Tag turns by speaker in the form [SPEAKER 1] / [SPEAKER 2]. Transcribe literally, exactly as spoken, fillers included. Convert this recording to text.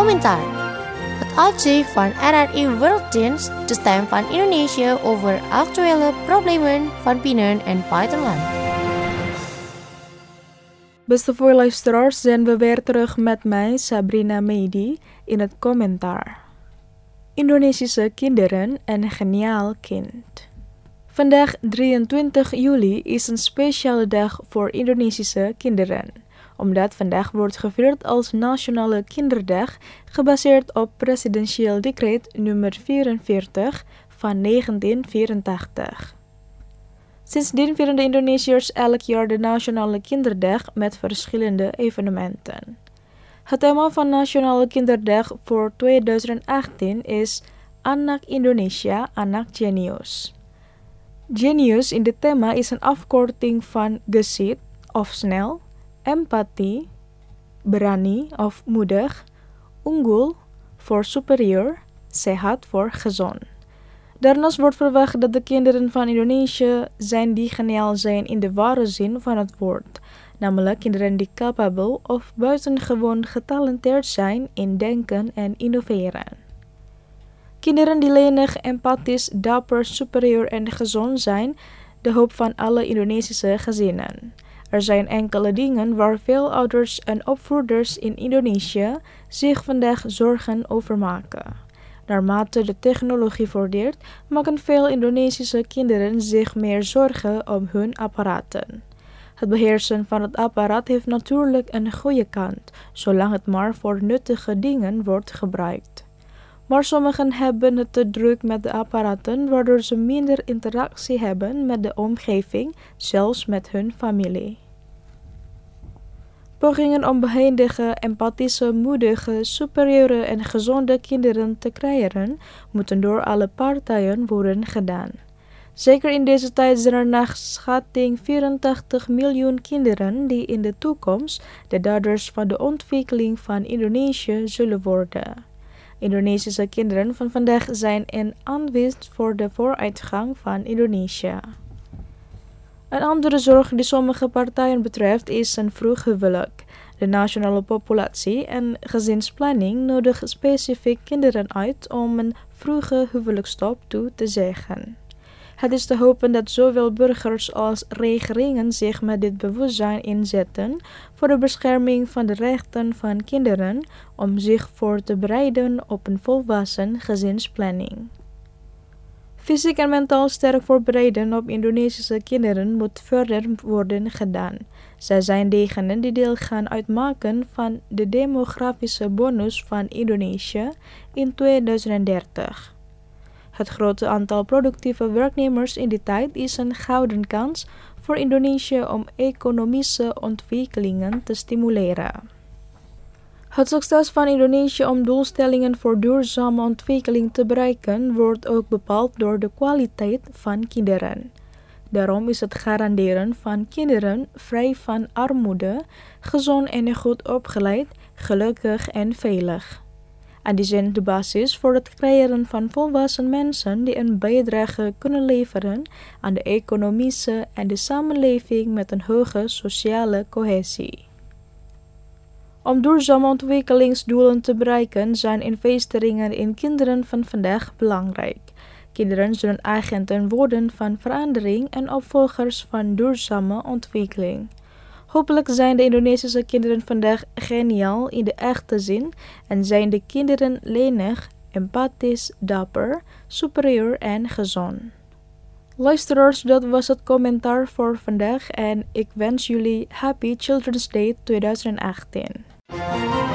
[SPEAKER 1] Komentar. Het uitzicht van R R I Worlddienst, de stem van Indonesië over actuele problemen van binnen- en buitenland.
[SPEAKER 2] Beste voorluisteraars, zijn we weer terug met mij, Sabrina Mehdi, in het commentaar. Indonesische kinderen en geniaal kind. Vandaag drieëntwintig juli is een speciale dag voor Indonesische kinderen, omdat vandaag wordt gevierd als Nationale Kinderdag, gebaseerd op presidentieel decreet nummer vierenveertig van negentien vierentachtig. Sindsdien vieren de Indonesiërs elk jaar de Nationale Kinderdag met verschillende evenementen. Het thema van Nationale Kinderdag voor tweeduizend achttien is Anak Indonesia, Anak Jenius. Jenius in dit thema is een afkorting van gesit of snel, empati, berani of moedig, unggul voor superieur, sehat voor gezond. Daarnaast wordt verwacht dat de kinderen van Indonesië zijn die geniaal zijn in de ware zin van het woord, namelijk kinderen die capabel of buitengewoon getalenteerd zijn in denken en innoveren. Kinderen die lenig, empathisch, dapper, superieur en gezond zijn, de hoop van alle Indonesische gezinnen. Er zijn enkele dingen waar veel ouders en opvoeders in Indonesië zich vandaag zorgen over maken. Naarmate de technologie vordert, maken veel Indonesische kinderen zich meer zorgen om hun apparaten. Het beheersen van het apparaat heeft natuurlijk een goede kant, zolang het maar voor nuttige dingen wordt gebruikt. Maar sommigen hebben het te druk met de apparaten, waardoor ze minder interactie hebben met de omgeving, zelfs met hun familie. Pogingen om behendige, empathische, moedige, superieure en gezonde kinderen te creëren, moeten door alle partijen worden gedaan. Zeker in deze tijd zijn er naar schatting vierentachtig miljoen kinderen die in de toekomst de daders van de ontwikkeling van Indonesië zullen worden. Indonesische kinderen van vandaag zijn een aanwijs voor de vooruitgang van Indonesië. Een andere zorg die sommige partijen betreft is een vroeg huwelijk. De nationale populatie en gezinsplanning nodigen specifiek kinderen uit om een vroege huwelijksstop toe te zeggen. Het is te hopen dat zowel burgers als regeringen zich met dit bewustzijn inzetten voor de bescherming van de rechten van kinderen om zich voor te bereiden op een volwassen gezinsplanning. Fysiek en mentaal sterk voorbereiden op Indonesische kinderen moet verder worden gedaan. Zij zijn degenen die deel gaan uitmaken van de demografische bonus van Indonesië in tweeduizend dertig. Het grote aantal productieve werknemers in die tijd is een gouden kans voor Indonesië om economische ontwikkelingen te stimuleren. Het succes van Indonesië om doelstellingen voor duurzame ontwikkeling te bereiken wordt ook bepaald door de kwaliteit van kinderen. Daarom is het garanderen van kinderen vrij van armoede, gezond en goed opgeleid, gelukkig en veilig. En die zijn de basis voor het creëren van volwassen mensen die een bijdrage kunnen leveren aan de economische en de samenleving met een hoge sociale cohesie. Om duurzame ontwikkelingsdoelen te bereiken zijn investeringen in kinderen van vandaag belangrijk. Kinderen zullen agenten worden van verandering en opvolgers van duurzame ontwikkeling. Hopelijk zijn de Indonesische kinderen vandaag geniaal in de echte zin en zijn de kinderen lenig, empathisch, dapper, superieur en gezond. Luisteraars, dat was het commentaar voor vandaag en ik wens jullie Happy Children's Day tweeduizend achttien.